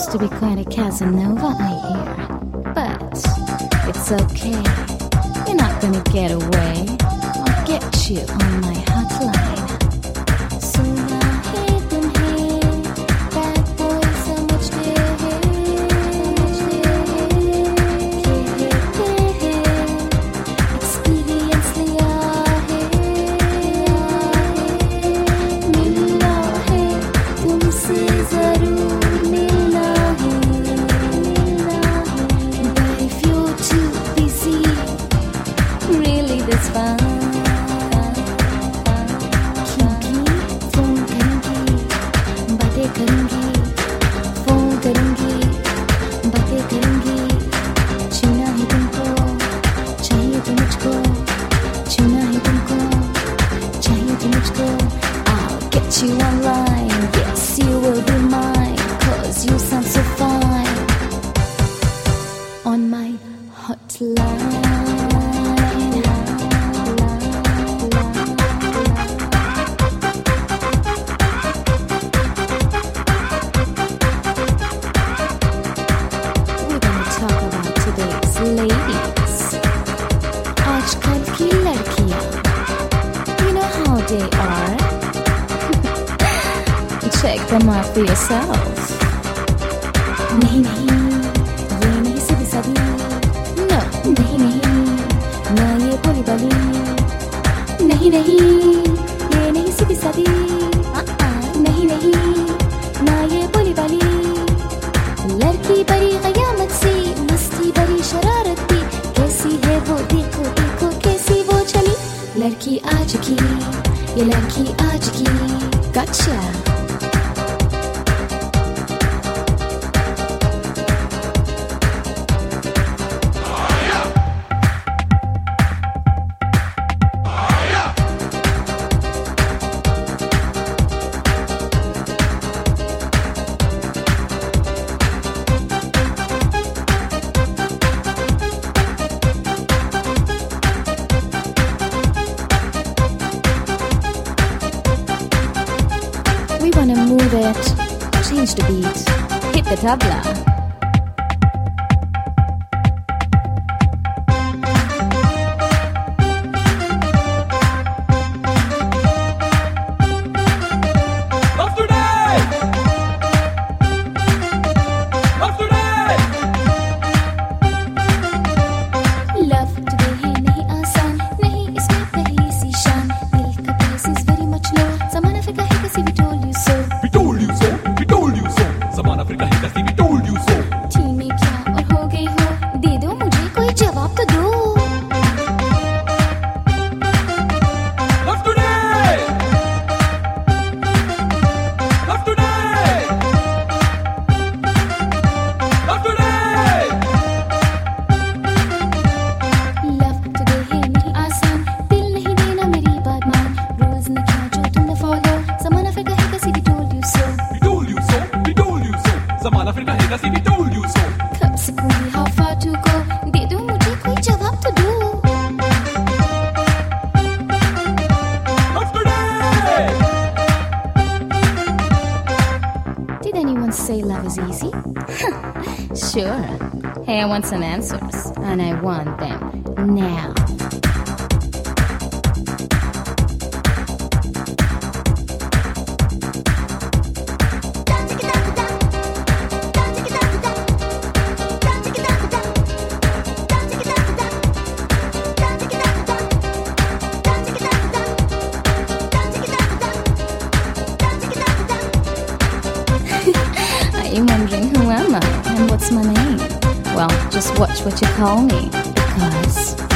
to be quite a Casanova, I hear. But it's okay. You're not gonna get away. I'll get you on my hotline. I'll get you online. Yes, you will be mine, 'cause you sound so fine on my hotline. We're gonna talk about today's ladies. आजकल की लड़कियां, you know how they are. Check them out for yourself. नहीं नहीं, ये नहीं सीधी सादी. No, नहीं नहीं, ना ये भोली भाली. नहीं नहीं, ये नहीं सीधी सादी. नहीं नहीं, ना ये भोली भाली. लड़की बड़ी क़यामत सी, मस्ती बड़ी शरारती. कैसी है वो देखो देखो, कैसी वो चली. लड़की आज की, ये लड़की आज की. Gotcha. We wanna move it, change the beat, hit the tabla. कब से पूरी how far to go, दे दो मुझे कोई जवाब तो दो. Did anyone say love is easy? Sure. Hey, I want some answers, and I want them now. You're wondering who am I and what's my name? Well, just watch what you call me, because